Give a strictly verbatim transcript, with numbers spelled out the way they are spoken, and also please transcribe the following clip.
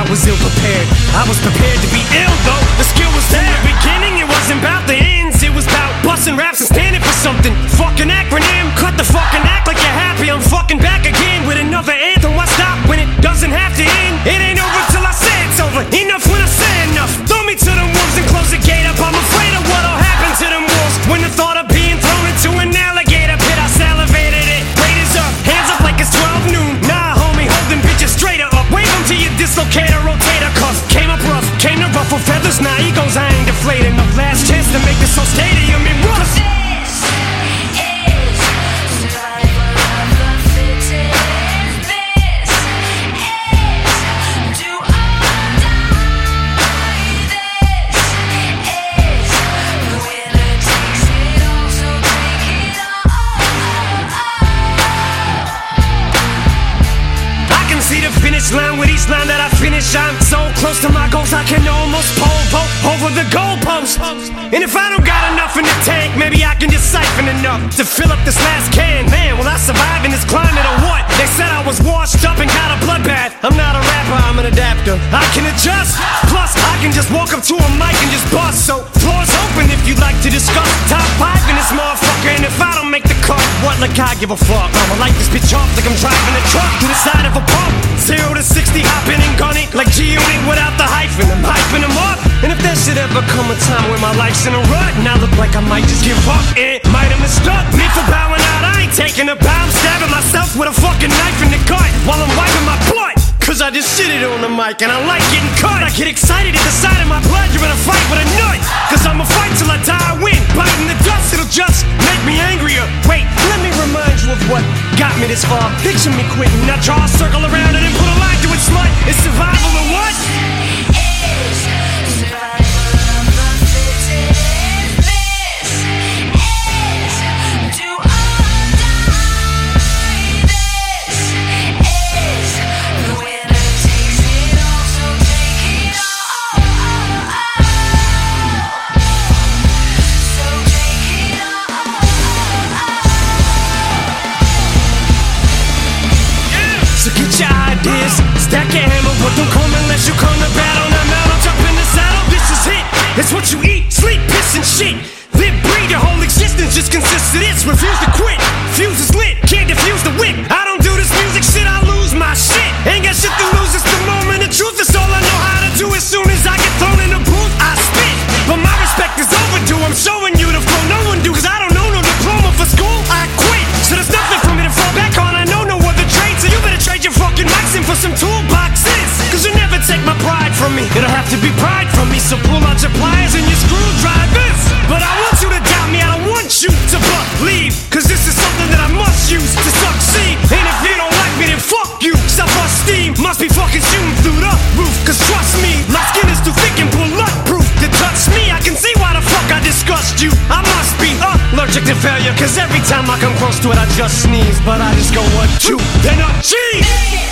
was ill prepared. I was prepared to be ill though, the skill was there. In the beginning it wasn't about the ends, it was about busting raps and standing for something. Fucking acronym, cut the fucking act like you're happy. I'm fucking back again with another anthem. Why stop when it doesn't have to end? It ain't over till I say it's over. Enough when I say enough. Throw me to the wolves and close the gate up. I'm afraid of what'll happen to them wolves when the thought of being thrown into an alligator pit. I salivated it. Raiders up, hands up like it's twelve noon. Nah, homie, hold them bitches straighter up. Wave them to your dislocator, rotator cuff. Came up rough, came to ruffle feathers. Nah, egos, I ain't deflated enough. Last chance to make this whole stadium in rust. See the finish line with each line that I finish. I'm so close to my goals I can almost pole vault over the goalpost. And if I don't got enough in the tank, maybe I can just siphon enough to fill up this last can. Man, will I survive in this climate or what? They said I was washed up and got a bloodbath. I'm not a rapper, I'm an adapter. I can adjust, plus I can just walk up to a mic and just bust. So floor's open if you'd like to discuss top five in this motherfucker. And if I don't make the cut, what like I give a fuck? I'ma light this bitch off like I'm driving a truck through the side of a pump. Zero to sixty, hopping and gunning like G-Unit without the hyphen. I'm hyping them up. And if there should ever come a time where my life's in a rut and I look like I might just give up, it might have mistook me for bowing out. I ain't taking a bow, I'm stabbing myself with a fucking knife in the gut while I'm wiping my butt. Cause I just shit it on the mic and I like getting cut. I get excited at the sight of my blood. You're in a fight with a nut. Cause I'ma fight till I die, I win. Biting the dust, it'll just make me angrier. Wait, let me remind you of what got me this far. Picture me quitting, now draw a circle around it and put a line to it, slut. It's survival or what? Stack your hammer, but don't come unless you come to battle. Now, now, don't jump in the saddle, this is it. It's what you eat, sleep, piss, and shit. Live, breathe, your whole existence just consists of this. Refuse to quit, fuse is lit, can't defuse the wick. I don't do this music shit, I lose my shit. Ain't got shit to lose, it's the moment of truth. It's all I know how to do. As soon as I get thrown in the booth, I spit. But my respect is overdue, I'm showing you the flow no one do. Cause I don't know no diploma for school, I quit. So there's nothing for me to fall back on, I know no other trade. So you better trade your fucking mics in for some toolboxes. Cause you never take my pride from me. It'll have to be pride from me. So pull out your pliers and your screwdrivers. But I want you to doubt me, I don't want you to believe. Cause this is something that I must use to succeed. And if you don't like me then fuck you. Self-esteem must be fucking shooting through the roof. Cause trust me, my skin is too thick and bulletproof to touch me. I can see why the fuck I disgust you. I must be allergic to failure. Cause every time I come close to it I just sneeze. But I just go one, two, then a cheese.